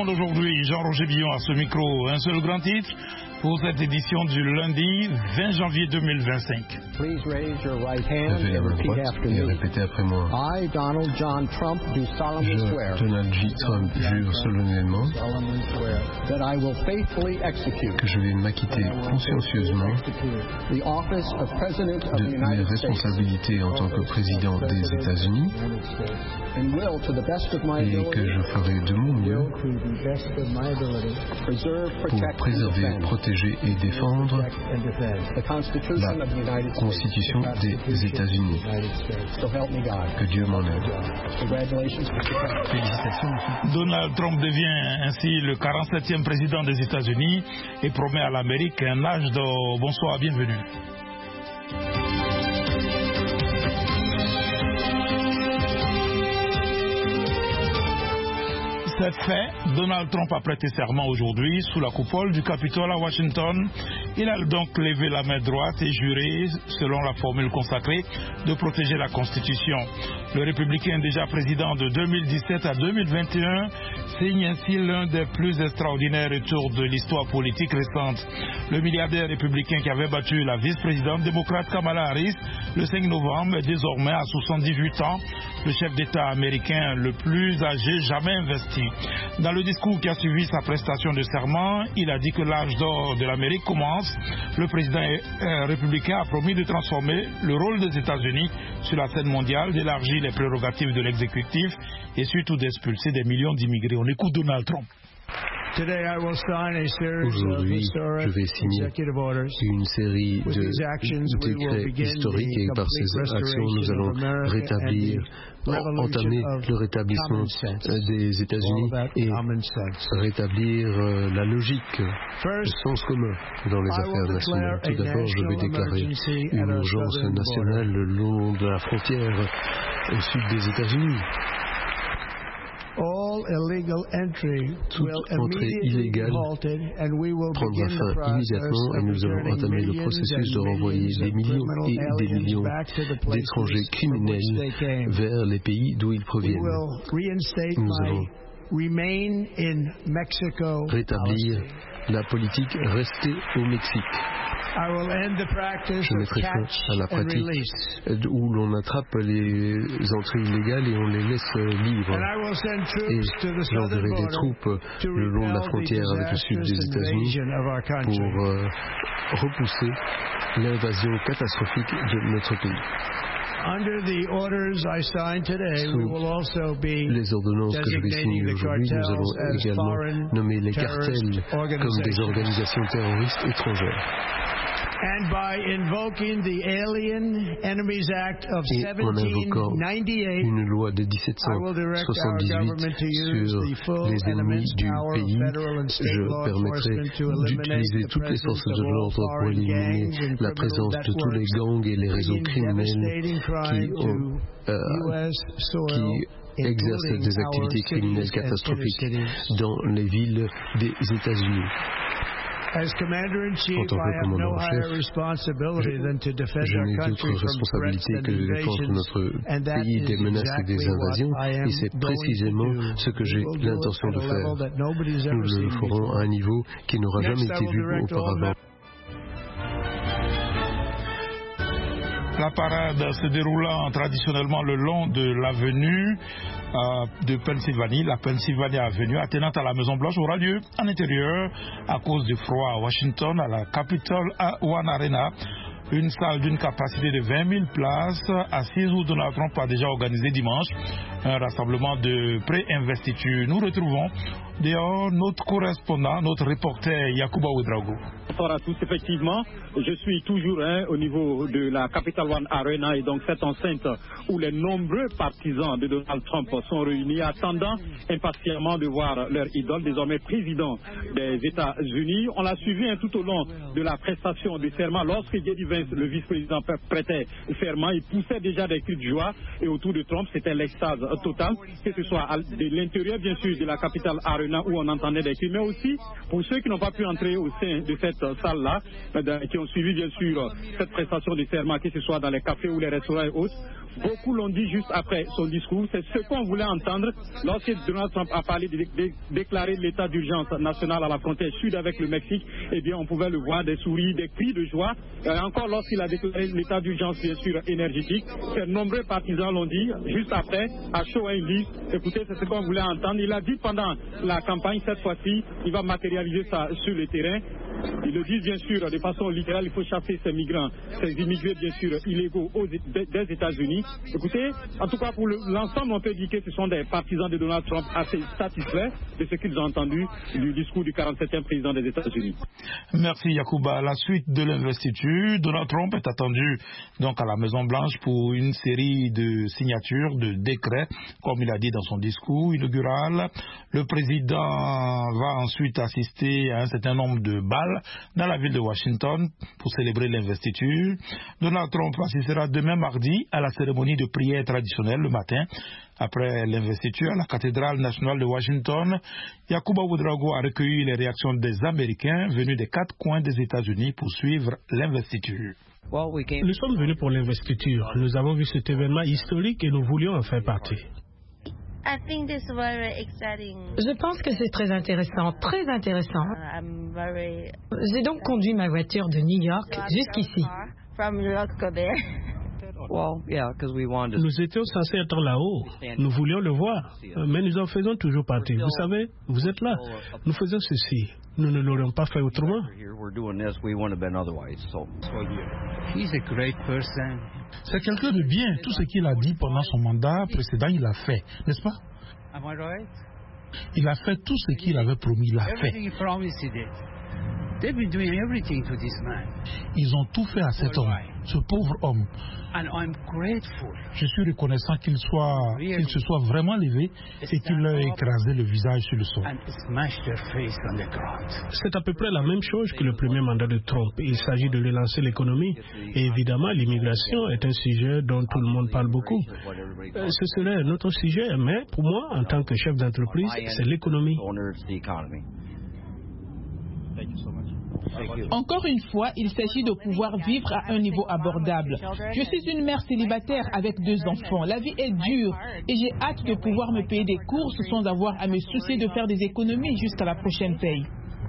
monde aujourd'hui. Jean-Roger Billon à ce micro. Un seul grand titre pour cette édition du lundi 20 janvier 2025. Levez la main droite et répétez après moi. I, Donald John Trump, do solemnly swear. Donald J. Trump jure solennellement That I will faithfully execute que je vais m'acquitter consciencieusement the office of President of de the mes United States responsabilités en tant que président des États-Unis and will, to the best of my et que ability, je ferai de mon mieux preserve, pour protect, and préserver, defend protéger et défendre the Constitution of the United la States. Constitution des États-Unis. So help me God. Que Dieu m'en aide. Congratulations, Mr. Trump. Félicitations, monsieur. Donald Trump devient ainsi le 47e président des États-Unis et promet à l'Amérique un âge d'or. Bonsoir, bienvenue. C'est fait, Donald Trump a prêté serment aujourd'hui sous la coupole du Capitole à Washington. Il a donc levé la main droite et juré, selon la formule consacrée, de protéger la Constitution. Le républicain déjà président de 2017 à 2021 signe ainsi l'un des plus extraordinaires retours de l'histoire politique récente. Le milliardaire républicain qui avait battu la vice-présidente démocrate Kamala Harris le 5 novembre est désormais à 78 ans, le chef d'État américain le plus âgé jamais investi. Dans le discours qui a suivi sa prestation de serment, il a dit que l'âge d'or de l'Amérique commence. Le président républicain a promis de transformer le rôle des États-Unis sur la scène mondiale, d'élargir les prérogatives de l'exécutif et surtout d'expulser des millions d'immigrés. On écoute Donald Trump. Aujourd'hui, je vais signer une série de décrets historiques et par ces actions, nous allons entamer le rétablissement des États-Unis et rétablir la logique, le sens commun dans les affaires nationales. Tout d'abord, je vais déclarer une urgence nationale le long de la frontière au sud des États-Unis. Toute entrée illégale prendra fin immédiatement et nous allons entamer le processus de renvoyer des millions et des millions d'étrangers criminels vers les pays d'où ils proviennent. Nous allons rétablir la politique restée au Mexique. Je mettrai fin à la pratique où l'on attrape les entrées illégales et on les laisse libres. Et j'enverrai des troupes le long de la frontière avec le sud des États-Unis pour repousser l'invasion catastrophique de notre pays. Sous les ordonnances que je vais signer aujourd'hui, nous allons également nommer les cartels comme des organisations terroristes étrangères. Et en invoquant une loi de 1778 sur les ennemis du pays, je permettrai d'utiliser toutes les forces de l'ordre pour éliminer la présence de tous les gangs et les réseaux criminels qui exercent des activités criminelles catastrophiques dans les villes des États-Unis. En tant que commandant en chef, je n'ai d'autre responsabilité que de défendre notre pays des menaces et des invasions, et c'est précisément ce que j'ai l'intention de faire. Nous le ferons à un niveau qui n'aura jamais été vu auparavant. La parade se déroulant traditionnellement le long de l'avenue de Pennsylvanie, la Pennsylvania Avenue, attenante à la Maison-Blanche, aura lieu en intérieur à cause du froid à Washington, à la Capitol One Arena, une salle d'une capacité de 20 000 places, assise où Donald Trump a déjà organisé dimanche un rassemblement de pré-investiture. Nous retrouvons dehors notre correspondant, notre reporter Yacouba Ouedraogo. Bonsoir à tous, effectivement, je suis toujours au niveau de la Capital One Arena et donc cette enceinte où les nombreux partisans de Donald Trump sont réunis attendant impatiemment de voir leur idole, désormais président des États-Unis. On l'a suivi tout au long de la prestation du serment. Lorsque J.D. Vance, le vice-président, prêtait serment, il poussait déjà des cris de joie et autour de Trump, c'était l'extase totale, que ce soit de l'intérieur bien sûr de la Capital Arena où on entendait des cris, mais aussi pour ceux qui n'ont pas pu entrer au sein de cette salle-là, qui ont suivi bien sûr cette prestation de serment, que ce soit dans les cafés ou les restaurants et autres, beaucoup l'ont dit juste après son discours. C'est ce qu'on voulait entendre lorsque Donald Trump a parlé de déclarer l'état d'urgence nationale à la frontière sud avec le Mexique. Eh bien, on pouvait le voir, des sourires, des cris de joie. Encore lorsqu'il a déclaré l'état d'urgence, bien sûr, énergétique. Ses nombreux partisans l'ont dit juste après, à chaud, ils disent, écoutez, c'est ce qu'on voulait entendre. Il a dit pendant la campagne, cette fois-ci, il va matérialiser ça sur le terrain. Ils le disent bien sûr de façon littérale, il faut chasser ces migrants, ces immigrés bien sûr illégaux des États-Unis. Écoutez, en tout cas pour l'ensemble, on peut dire que ce sont des partisans de Donald Trump assez satisfaits de ce qu'ils ont entendu du discours du 47e président des États-Unis. Merci Yacouba. À la suite de l'investiture, Donald Trump est attendu donc à la Maison-Blanche pour une série de signatures de décrets, comme il a dit dans son discours inaugural. Le président va ensuite assister à un certain nombre de balles dans la ville de Washington pour célébrer l'investiture. Donald Trump assistera demain mardi à la cérémonie de prière traditionnelle le matin. Après l'investiture à la cathédrale nationale de Washington, Yacouba Ouédraogo a recueilli les réactions des Américains venus des 4 coins des États-Unis pour suivre l'investiture. Nous sommes venus pour l'investiture. Nous avons vu cet événement historique et nous voulions en faire partie. Je pense que c'est très intéressant, très intéressant. J'ai donc conduit ma voiture de New York jusqu'ici. Nous étions censés être là-haut. Nous voulions le voir, mais nous en faisons toujours partie. Vous savez, vous êtes là. Nous faisons ceci. Nous ne l'aurions pas fait autrement. C'est quelqu'un de bien. Tout ce qu'il a dit pendant son mandat précédent, il l'a fait, n'est-ce pas? Il a fait tout ce qu'il avait promis, il l'a fait. Ils ont tout fait à cet homme, ce pauvre homme. Je suis reconnaissant qu'il se soit vraiment levé et qu'il leur ait écrasé le visage sur le sol. C'est à peu près la même chose que le premier mandat de Trump. Il s'agit de relancer l'économie. Et évidemment, l'immigration est un sujet dont tout le monde parle beaucoup. Ce serait notre sujet, mais pour moi, en tant que chef d'entreprise, c'est l'économie. Encore une fois, il s'agit de pouvoir vivre à un niveau abordable. Je suis une mère célibataire avec 2 enfants. La vie est dure et j'ai hâte de pouvoir me payer des courses sans avoir à me soucier de faire des économies jusqu'à la prochaine paye.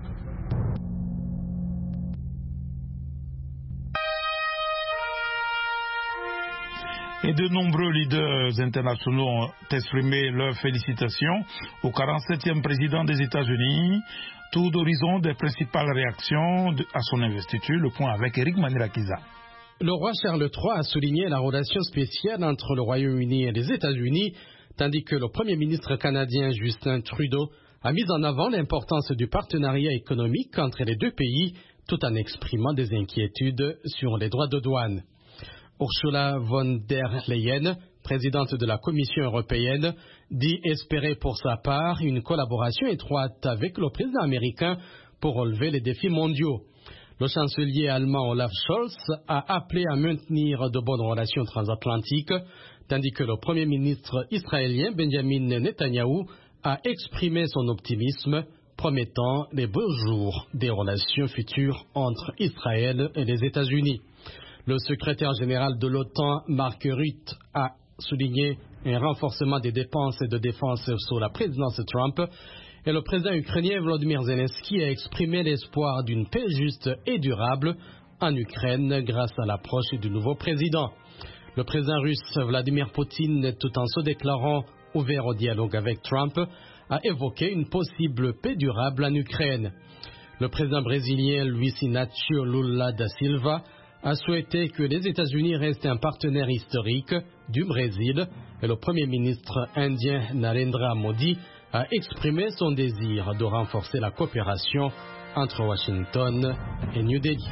Et de nombreux leaders internationaux ont exprimé leurs félicitations au 47e président des États-Unis. Tour d'horizon des principales réactions à son investiture. Le point avec Eric Manirakiza. Le roi Charles III a souligné la relation spéciale entre le Royaume-Uni et les États-Unis, tandis que le Premier ministre canadien Justin Trudeau a mis en avant l'importance du partenariat économique entre les 2 pays, tout en exprimant des inquiétudes sur les droits de douane. Ursula von der Leyen, présidente de la Commission européenne, dit espérer pour sa part une collaboration étroite avec le président américain pour relever les défis mondiaux. Le chancelier allemand Olaf Scholz a appelé à maintenir de bonnes relations transatlantiques, tandis que le premier ministre israélien Benjamin Netanyahou a exprimé son optimisme, promettant les beaux jours des relations futures entre Israël et les États-Unis. Le secrétaire général de l'OTAN, Mark Rutte, a souligné un renforcement des dépenses de défense sous la présidence Trump. Et le président ukrainien Volodymyr Zelensky a exprimé l'espoir d'une paix juste et durable en Ukraine grâce à l'approche du nouveau président. Le président russe Vladimir Poutine, tout en se déclarant ouvert au dialogue avec Trump, a évoqué une possible paix durable en Ukraine. Le président brésilien Luiz Inácio Lula da Silva a souhaité que les États-Unis restent un partenaire historique du Brésil et le Premier ministre indien Narendra Modi a exprimé son désir de renforcer la coopération entre Washington et New Delhi.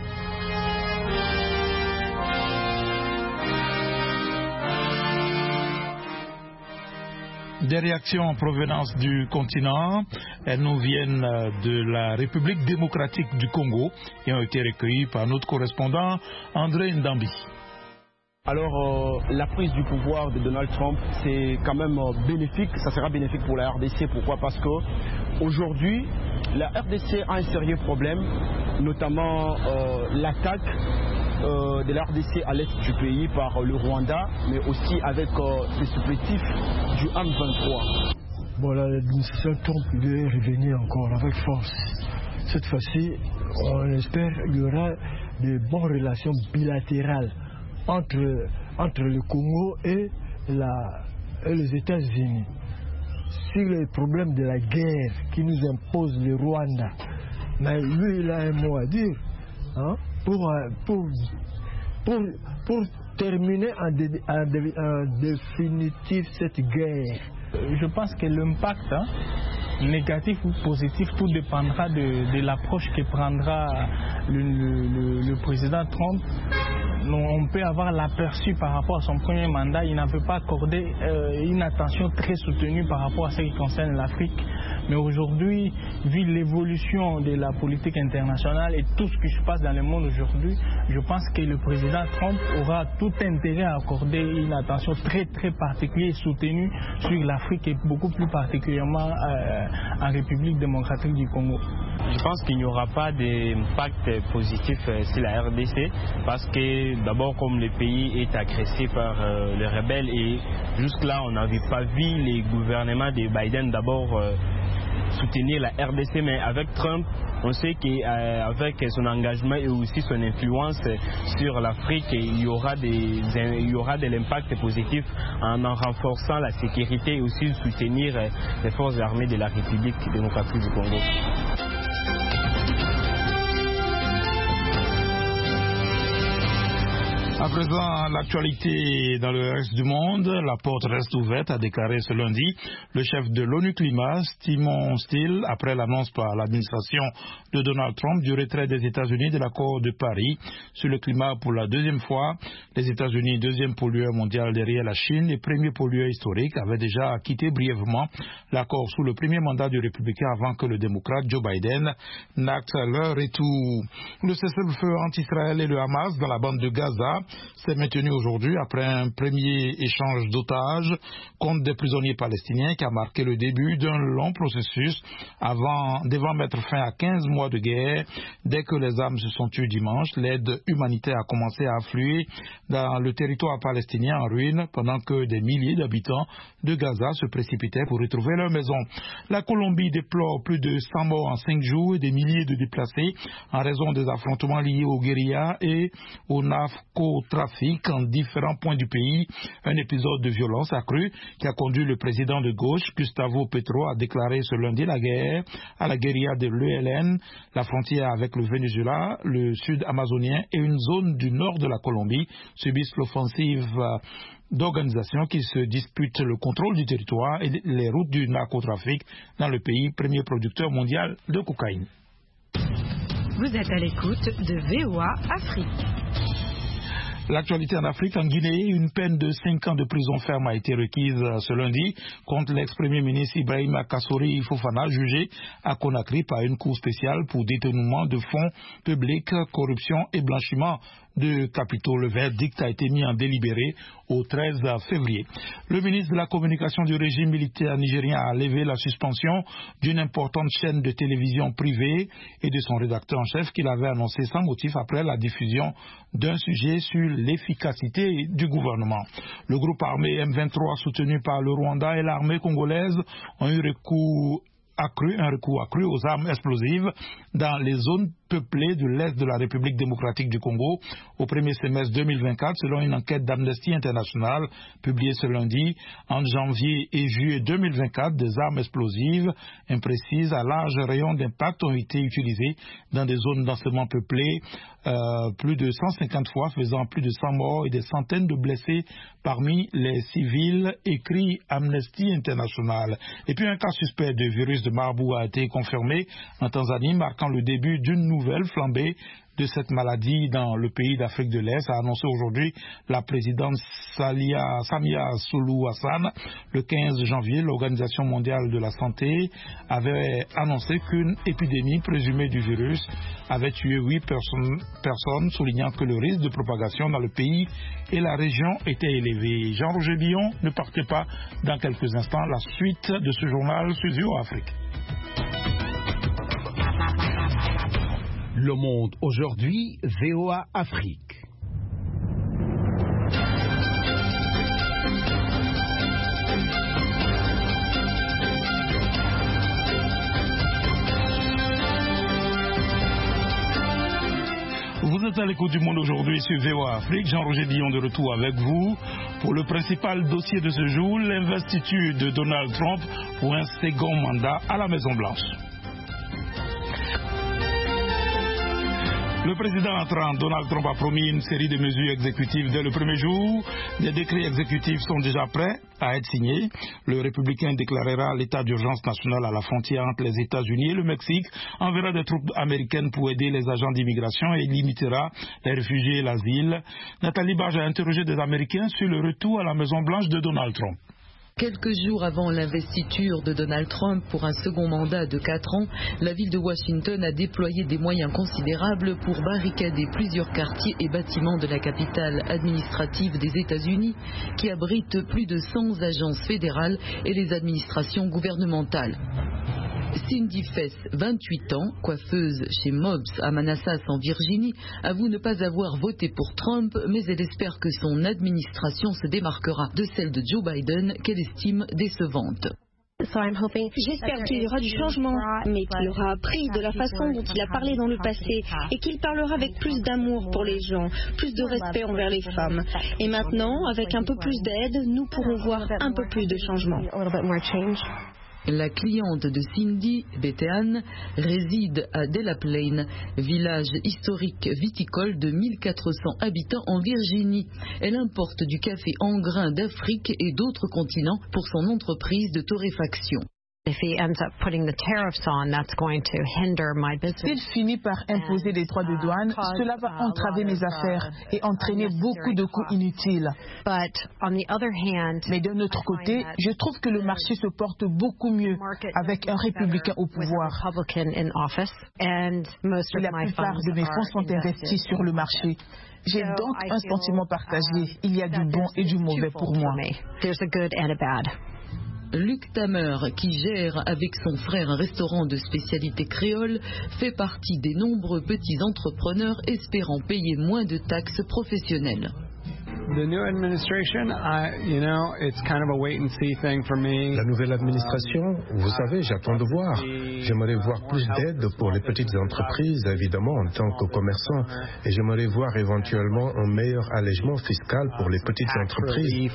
Des réactions en provenance du continent, elles nous viennent de la République démocratique du Congo et ont été recueillies par notre correspondant André Ndambi. Alors la prise du pouvoir de Donald Trump, c'est quand même bénéfique, ça sera bénéfique pour la RDC. Pourquoi? Parce que aujourd'hui, la RDC a un sérieux problème, notamment l'attaque de la RDC à l'est du pays par le Rwanda, mais aussi avec les supplétifs du M23. Voilà, l'administration Trump doit revenir encore avec force. Cette fois-ci, on espère qu'il y aura de bonnes relations bilatérales entre le Congo et les États-Unis. Sur le problème de la guerre qui nous impose le Rwanda, mais lui, il a un mot à dire hein, pour terminer en définitive cette guerre. Je pense que l'impact négatif ou positif, tout dépendra de l'approche que prendra le président Trump. On peut avoir l'aperçu par rapport à son premier mandat, il n'avait pas accordé une attention très soutenue par rapport à ce qui concerne l'Afrique. Mais aujourd'hui, vu l'évolution de la politique internationale et tout ce qui se passe dans le monde aujourd'hui, je pense que le président Trump aura tout intérêt à accorder une attention très très particulière et soutenue sur l'Afrique et beaucoup plus particulièrement en République démocratique du Congo. Je pense qu'il n'y aura pas d'impact positif sur la RDC parce que d'abord comme le pays est agressé par les rebelles et jusque-là on n'avait pas vu les gouvernements de Biden d'abord soutenir la RDC, mais avec Trump, on sait qu'avec son engagement et aussi son influence sur l'Afrique, il y aura de l'impact positif en renforçant la sécurité et aussi soutenir les forces armées de la République démocratique du Congo. À présent, l'actualité dans le reste du monde, la porte reste ouverte, a déclaré ce lundi le chef de l'ONU Climat, Simon Still, après l'annonce par l'administration de Donald Trump du retrait des États-Unis de l'accord de Paris sur le climat pour la deuxième fois. Les États-Unis, deuxième pollueur mondial derrière la Chine et premier pollueur historique, avaient déjà quitté brièvement l'accord sous le premier mandat du républicain avant que le démocrate Joe Biden n'acte leur retour. Le cessez-le-feu entre Israël et le Hamas dans la bande de Gaza s'est maintenu aujourd'hui après un premier échange d'otages contre des prisonniers palestiniens qui a marqué le début d'un long processus devant mettre fin à 15 mois de guerre. Dès que les armes se sont tues dimanche, l'aide humanitaire a commencé à affluer dans le territoire palestinien en ruine pendant que des milliers d'habitants de Gaza se précipitaient pour retrouver leur maison. La Colombie déplore plus de 100 morts en 5 jours et des milliers de déplacés en raison des affrontements liés aux guérillas et au narcotrafic en différents points du pays. Un épisode de violence accrue qui a conduit le président de gauche, Gustavo Petro, à déclarer ce lundi la guerre à la guérilla de l'ELN, la frontière avec le Venezuela, le sud amazonien et une zone du nord de la Colombie subissent l'offensive d'organisations qui se disputent le contrôle du territoire et les routes du narcotrafic dans le pays, premier producteur mondial de cocaïne. Vous êtes à l'écoute de VOA Afrique. L'actualité en Afrique, en Guinée, une peine de 5 ans de prison ferme a été requise ce lundi contre l'ex-premier ministre Ibrahima Kassori Fofana, jugé à Conakry par une cour spéciale pour détournement de fonds publics, corruption et blanchiment de capitaux. Le verdict a été mis en délibéré au 13 février. Le ministre de la Communication du régime militaire nigérien a levé la suspension d'une importante chaîne de télévision privée et de son rédacteur en chef qu'il avait annoncé sans motif après la diffusion d'un sujet sur l'efficacité du gouvernement. Le groupe armé M23 soutenu par le Rwanda et l'armée congolaise ont eu un recours accru aux armes explosives dans les zones peuplées de l'Est de la République démocratique du Congo au premier semestre 2024, selon une enquête d'Amnesty International publiée ce lundi. En janvier et juillet 2024, des armes explosives imprécises à large rayon d'impact ont été utilisées dans des zones densément peuplées, plus de 150 fois, faisant plus de 100 morts et des centaines de blessés parmi les civils, écrit Amnesty International. Et puis un cas suspect de virus de Marburg a été confirmé en Tanzanie, marquant le début d'une nouvelle flambée de cette maladie dans le pays d'Afrique de l'Est, a annoncé aujourd'hui la présidente Samia Suluhu Hassan. Le 15 janvier, l'Organisation mondiale de la santé avait annoncé qu'une épidémie présumée du virus avait tué 8 personnes, soulignant que le risque de propagation dans le pays et la région était élevé. Jean-Roger Billon, ne partez pas dans quelques instants. La suite de ce journal sur VOA Afrique. Le monde aujourd'hui, VOA Afrique. Vous êtes à l'écoute du Monde aujourd'hui sur VOA Afrique. Jean-Roger Dillon de retour avec vous pour le principal dossier de ce jour, l'investiture de Donald Trump pour un second mandat à la Maison-Blanche. Le président entrant, Donald Trump, a promis une série de mesures exécutives dès le premier jour. Des décrets exécutifs sont déjà prêts à être signés. Le républicain déclarera l'état d'urgence nationale à la frontière entre les États-Unis et le Mexique, enverra des troupes américaines pour aider les agents d'immigration et limitera les réfugiés et l'asile. Nathalie Barge a interrogé des Américains sur le retour à la Maison-Blanche de Donald Trump. Quelques jours avant l'investiture de Donald Trump pour un second mandat de 4 ans, la ville de Washington a déployé des moyens considérables pour barricader plusieurs quartiers et bâtiments de la capitale administrative des États-Unis qui abritent plus de 100 agences fédérales et les administrations gouvernementales. Cindy Fess, 28 ans, coiffeuse chez Mobbs à Manassas en Virginie, avoue ne pas avoir voté pour Trump, mais elle espère que son administration se démarquera de celle de Joe Biden qu'elle estime décevante. J'espère qu'il y aura du changement, mais qu'il aura appris de la façon dont il a parlé dans le passé et qu'il parlera avec plus d'amour pour les gens, plus de respect envers les femmes. Et maintenant, avec un peu plus d'aide, nous pourrons voir un peu plus de changement. La cliente de Cindy, Bethany, réside à Delaplane, village historique viticole de 1400 habitants en Virginie. Elle importe du café en grains d'Afrique et d'autres continents pour son entreprise de torréfaction. S'il finit par imposer des droits de douane, cela va entraver mes affaires et entraîner beaucoup de coûts inutiles. Mais d'un autre côté, je trouve que le marché se porte beaucoup mieux avec un républicain au pouvoir. La plupart de mes fonds sont investis sur le marché. J'ai donc un sentiment partagé. Il y a du bon et du mauvais pour moi. Luc Tamer, qui gère avec son frère un restaurant de spécialité créole, fait partie des nombreux petits entrepreneurs espérant payer moins de taxes professionnelles. La nouvelle administration, vous savez, j'attends de voir. J'aimerais voir plus d'aide pour les petites entreprises, évidemment, en tant que commerçant. Et j'aimerais voir éventuellement un meilleur allègement fiscal pour les petites entreprises.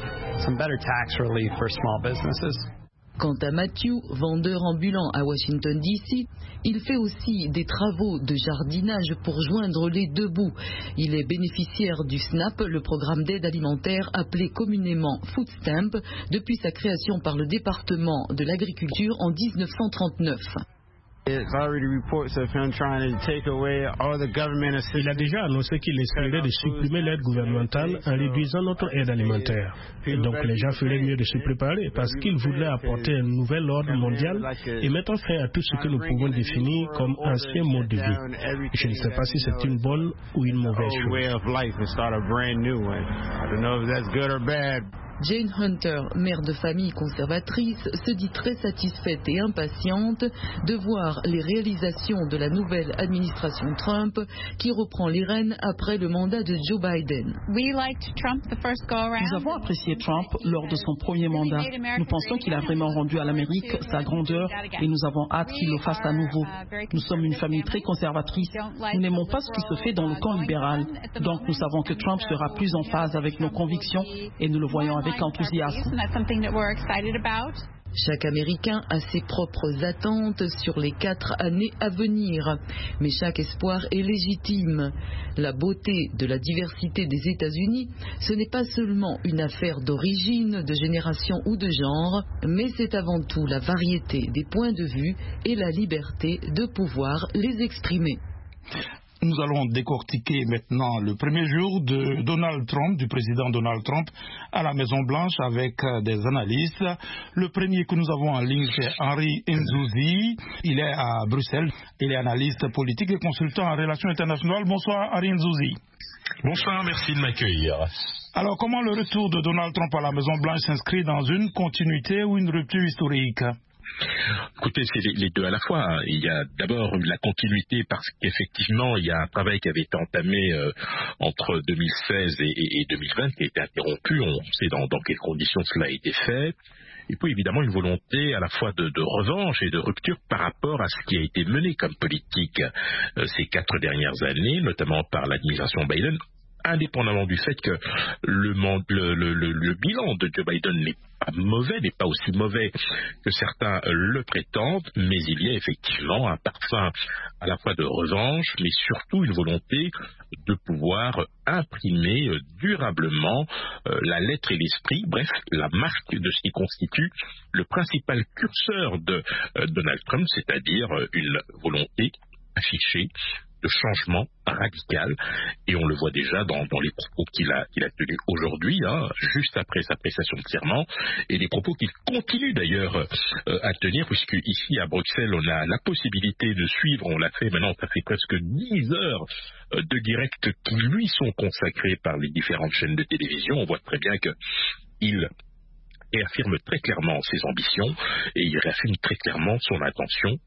Quant à Matthew, vendeur ambulant à Washington DC, il fait aussi des travaux de jardinage pour joindre les deux bouts. Il est bénéficiaire du SNAP, le programme d'aide alimentaire appelé communément Food Stamp, depuis sa création par le département de l'agriculture en 1939. Il a déjà annoncé qu'il essaierait de supprimer l'aide gouvernementale en réduisant notre aide alimentaire. Et donc les gens feraient mieux de se préparer parce qu'il voudrait apporter un nouvel ordre mondial et mettre fin à tout ce que nous pouvons définir comme ancien mode de vie. Je ne sais pas si c'est une bonne ou une mauvaise chose. Jane Hunter, mère de famille conservatrice, se dit très satisfaite et impatiente de voir les réalisations de la nouvelle administration Trump qui reprend les rênes après le mandat de Joe Biden. Nous avons apprécié Trump lors de son premier mandat. Nous pensons qu'il a vraiment rendu à l'Amérique sa grandeur et nous avons hâte qu'il le fasse à nouveau. Nous sommes une famille très conservatrice. Nous n'aimons pas ce qui se fait dans le camp libéral. Donc nous savons que Trump sera plus en phase avec nos convictions et nous le voyons avec enthousiasme. Chaque Américain a ses propres attentes sur les 4 années à venir, mais chaque espoir est légitime. La beauté de la diversité des États-Unis, ce n'est pas seulement une affaire d'origine, de génération ou de genre, mais c'est avant tout la variété des points de vue et la liberté de pouvoir les exprimer. Nous allons décortiquer maintenant le premier jour de Donald Trump, du président Donald Trump, à la Maison-Blanche avec des analystes. Le premier que nous avons en ligne, c'est Henry Nzouzi. Il est à Bruxelles. Il est analyste politique et consultant en relations internationales. Bonsoir, Henry Nzouzi. Bonsoir, merci de m'accueillir. Alors, comment le retour de Donald Trump à la Maison-Blanche s'inscrit dans une continuité ou une rupture historique ? Écoutez, c'est les deux à la fois. Il y a d'abord la continuité parce qu'effectivement, il y a un travail qui avait été entamé entre 2016 et 2020 qui a été interrompu. On sait dans quelles conditions cela a été fait. et puis évidemment une volonté à la fois de revanche et de rupture par rapport à ce qui a été mené comme politique ces 4 dernières années, notamment par l'administration Biden, indépendamment du fait que le bilan de Joe Biden n'est pas mauvais, n'est pas aussi mauvais que certains le prétendent, mais il y a effectivement un parfum à la fois de revanche, mais surtout une volonté de pouvoir imprimer durablement la lettre et l'esprit, bref, la marque de ce qui constitue le principal curseur de Donald Trump, c'est-à-dire une volonté affichée de changement radical, et on le voit déjà dans les propos qu'il a tenus aujourd'hui, juste après sa prestation de serment, et des propos qu'il continue d'ailleurs à tenir, puisque ici à Bruxelles on a la possibilité de suivre, on l'a fait maintenant, ça fait presque 10 heures de direct qui lui sont consacrés par les différentes chaînes de télévision. On voit très bien qu'il réaffirme très clairement ses ambitions, et il réaffirme très clairement son intention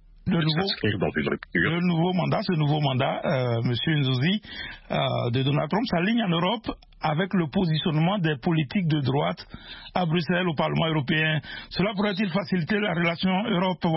Le nouveau mandat, M. Nzouzi, de Donald Trump s'aligne en Europe avec le positionnement des politiques de droite à Bruxelles, au Parlement européen. Cela pourrait-il faciliter la relation Europe-Washington ?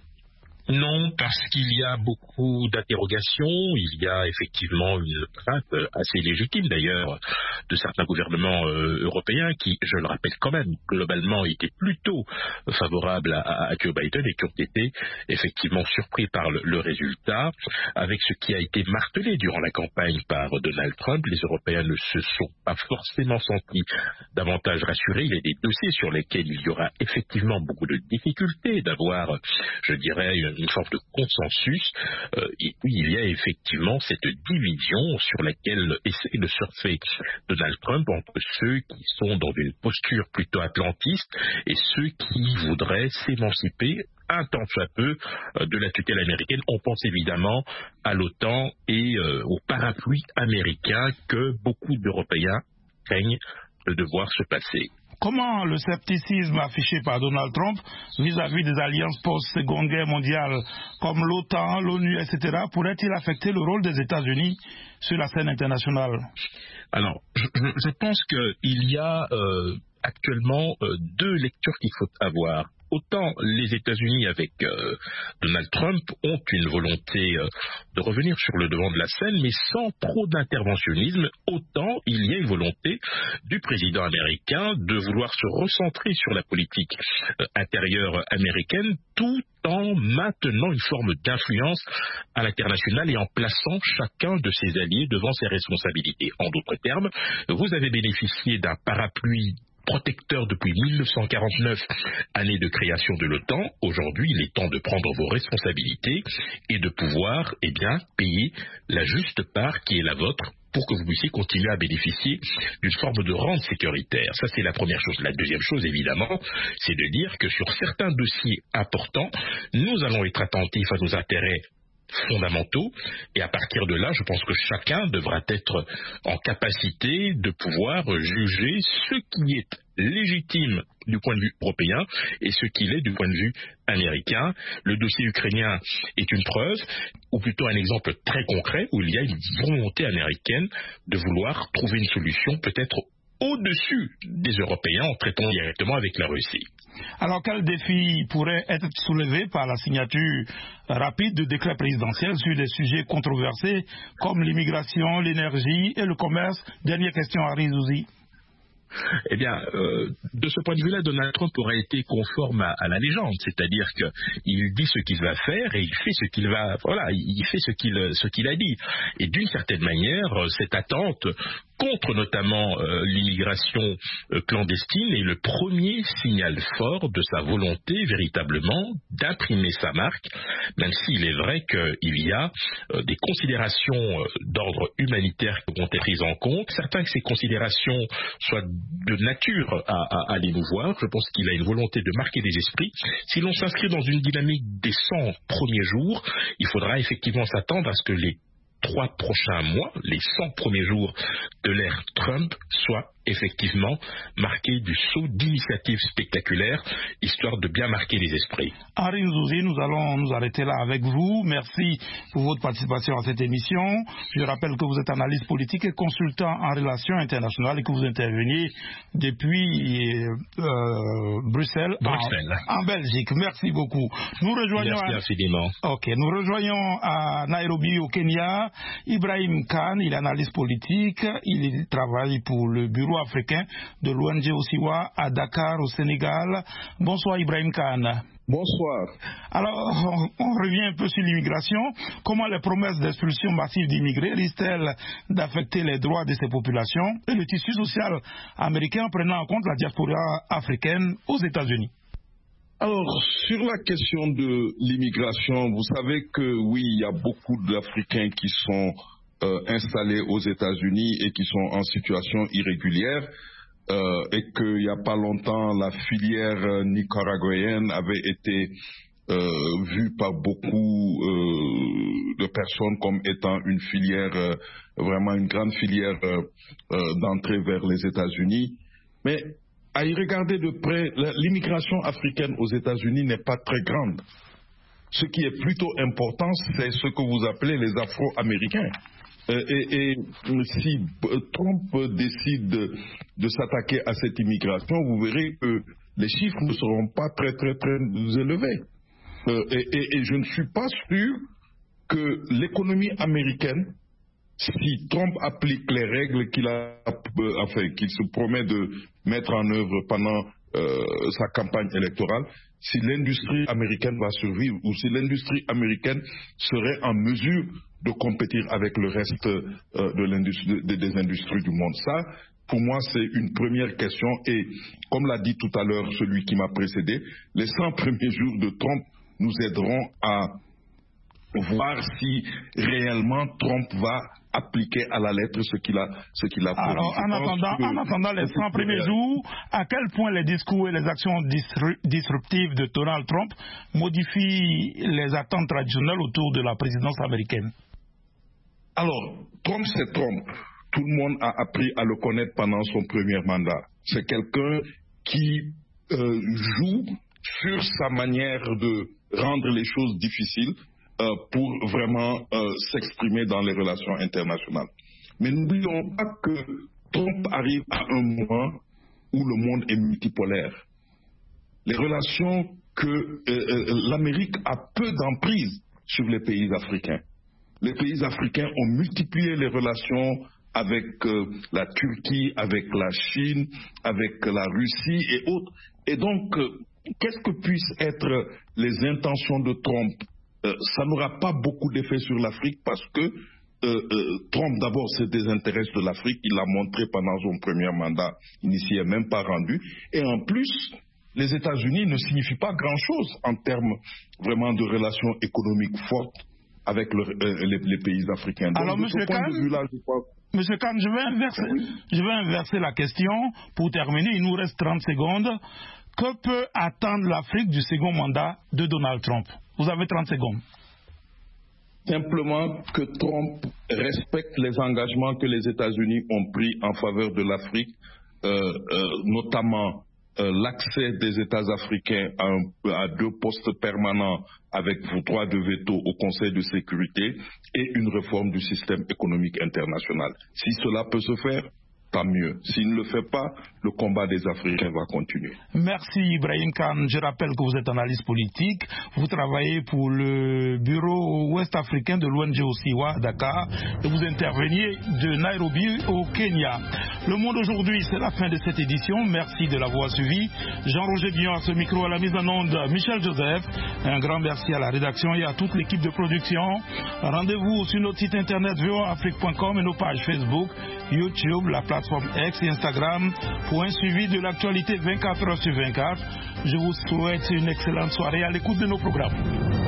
Non, parce qu'il y a beaucoup d'interrogations, il y a effectivement une crainte assez légitime d'ailleurs de certains gouvernements européens qui, je le rappelle quand même, globalement étaient plutôt favorables à Joe Biden et qui ont été effectivement surpris par le résultat. Avec ce qui a été martelé durant la campagne par Donald Trump, les Européens ne se sont pas forcément sentis davantage rassurés. Il y a des dossiers sur lesquels il y aura effectivement beaucoup de difficultés d'avoir, je dirais, une forme de consensus, et puis il y a effectivement cette division sur laquelle essaie de surfer Donald Trump entre ceux qui sont dans une posture plutôt atlantiste et ceux qui voudraient s'émanciper un tant soit peu de la tutelle américaine. On pense évidemment à l'OTAN et au parapluie américain que beaucoup d'Européens craignent de devoir se passer. Comment le scepticisme affiché par Donald Trump vis-à-vis des alliances post-Seconde Guerre mondiale comme l'OTAN, l'ONU, etc. pourrait-il affecter le rôle des États-Unis sur la scène internationale? Alors, je pense qu'il y a actuellement 2 lectures qu'il faut avoir. Autant les États-Unis avec Donald Trump ont une volonté de revenir sur le devant de la scène, mais sans trop d'interventionnisme, autant il y a une volonté du président américain de vouloir se recentrer sur la politique intérieure américaine tout en maintenant une forme d'influence à l'international et en plaçant chacun de ses alliés devant ses responsabilités. En d'autres termes, vous avez bénéficié d'un parapluie protecteur depuis 1949, année de création de l'OTAN. Aujourd'hui, il est temps de prendre vos responsabilités et de pouvoir, payer la juste part qui est la vôtre pour que vous puissiez continuer à bénéficier d'une forme de rente sécuritaire. Ça, c'est la première chose. La deuxième chose, évidemment, c'est de dire que sur certains dossiers importants, nous allons être attentifs à nos intérêts fondamentaux, et à partir de là, je pense que chacun devra être en capacité de pouvoir juger ce qui est légitime du point de vue européen et ce qu'il est du point de vue américain. Le dossier ukrainien est une preuve, ou plutôt un exemple très concret où il y a une volonté américaine de vouloir trouver une solution peut-être au-dessus des Européens en traitant directement avec la Russie. Alors, quel défi pourrait être soulevé par la signature rapide de décrets présidentiels sur des sujets controversés comme l'immigration, l'énergie et le commerce? Dernière question, Henri Nzouzi. Eh bien, de ce point de vue-là, Donald Trump aurait été conforme à la légende, c'est-à-dire qu'il dit ce qu'il va faire et il fait ce qu'il va, il fait ce qu'il a dit. Et d'une certaine manière, cette attente contre notamment l'immigration clandestine est le premier signal fort de sa volonté véritablement d'imprimer sa marque, même s'il est vrai qu'il y a des considérations d'ordre humanitaire qui vont être prises en compte. Certains que ces considérations soient de nature à l'émouvoir. Je pense qu'il a une volonté de marquer des esprits. Si l'on s'inscrit dans une dynamique des 100 premiers jours, il faudra effectivement s'attendre à ce que les 3 prochains mois, les 100 premiers jours de l'ère Trump, soient effectivement marquer du saut d'initiative spectaculaire, histoire de bien marquer les esprits. Henri Nzouzi, nous allons nous arrêter là avec vous. Merci pour votre participation à cette émission. Je rappelle que vous êtes analyste politique et consultant en relations internationales et que vous interveniez depuis Bruxelles. En Belgique. Merci beaucoup. Merci infiniment. Nous rejoignons à Nairobi au Kenya Ibrahim Khan, il est analyste politique, il travaille pour le bureau africain de l'ONG Osiwa à Dakar au Sénégal. Bonsoir Ibrahim Khan. Bonsoir. Alors, on revient un peu sur l'immigration. Comment les promesses d'expulsion massive d'immigrés risquent-elles d'affecter les droits de ces populations et le tissu social américain en prenant en compte la diaspora africaine aux États-Unis? Alors, sur la question de l'immigration, vous savez que oui, il y a beaucoup d'Africains qui sont installés aux États-Unis et qui sont en situation irrégulière. Et qu'il n'y a pas longtemps, la filière nicaraguayenne avait été vue par beaucoup de personnes comme étant une filière, vraiment une grande filière d'entrée vers les États-Unis. Mais à y regarder de près, l'immigration africaine aux États-Unis n'est pas très grande. Ce qui est plutôt important, c'est ce que vous appelez les Afro-Américains. Et si Trump décide de s'attaquer à cette immigration, vous verrez que les chiffres ne seront pas très élevés. Et je ne suis pas sûr que l'économie américaine, si Trump applique les règles qu'il se promet de mettre en œuvre pendant sa campagne électorale, si l'industrie américaine va survivre ou si l'industrie américaine serait en mesure de compétir avec le reste des industries du monde. Ça, pour moi, c'est une première question. Et comme l'a dit tout à l'heure celui qui m'a précédé, les 100 premiers jours de Trump nous aideront à voir si réellement Trump va appliquer à la lettre ce qu'il a promis. Alors, en attendant les 100 premiers jours, à quel point les discours et les actions disruptives de Donald Trump modifient les attentes traditionnelles autour de la présidence américaine? Alors, Trump, c'est Trump. Tout le monde a appris à le connaître pendant son premier mandat. C'est quelqu'un qui joue sur sa manière de rendre les choses difficiles pour vraiment s'exprimer dans les relations internationales. Mais n'oublions pas que Trump arrive à un moment où le monde est multipolaire. Les relations que l'Amérique a peu d'emprise sur les pays africains. Les pays africains ont multiplié les relations avec la Turquie, avec la Chine, avec la Russie et autres. Et donc, qu'est-ce que puissent être les intentions de Trump? Ça n'aura pas beaucoup d'effet sur l'Afrique parce que Trump, d'abord, se désintéresse de l'Afrique. Il l'a montré pendant son premier mandat. Il n'y s'y est même pas rendu. Et en plus, les États-Unis ne signifient pas grand-chose en termes vraiment de relations économiques fortes avec les pays africains. Donc, alors, M. Khan, je vais inverser la question pour terminer. Il nous reste 30 secondes. Que peut attendre l'Afrique du second mandat de Donald Trump? Vous avez 30 secondes. Simplement que Trump respecte les engagements que les États-Unis ont pris en faveur de l'Afrique, notamment l'accès des États africains à 2 postes permanents avec droit de veto au Conseil de sécurité et une réforme du système économique international. Si cela peut se faire, tant mieux. S'il ne le fait pas, le combat des Africains va continuer. Merci Ibrahim Khan. Je rappelle que vous êtes analyste politique. Vous travaillez pour le bureau ouest-africain de l'ONG Osiwa à Dakar et vous interveniez de Nairobi au Kenya. Le Monde aujourd'hui, c'est la fin de cette édition. Merci de l'avoir suivi. Jean-Roger Bion à ce micro, à la mise en onde, Michel Joseph. Un grand merci à la rédaction et à toute l'équipe de production. Rendez-vous sur notre site internet voaafrique.com et nos pages Facebook, YouTube, la plateforme X et Instagram pour un suivi de l'actualité 24 heures sur 24. Je vous souhaite une excellente soirée à l'écoute de nos programmes.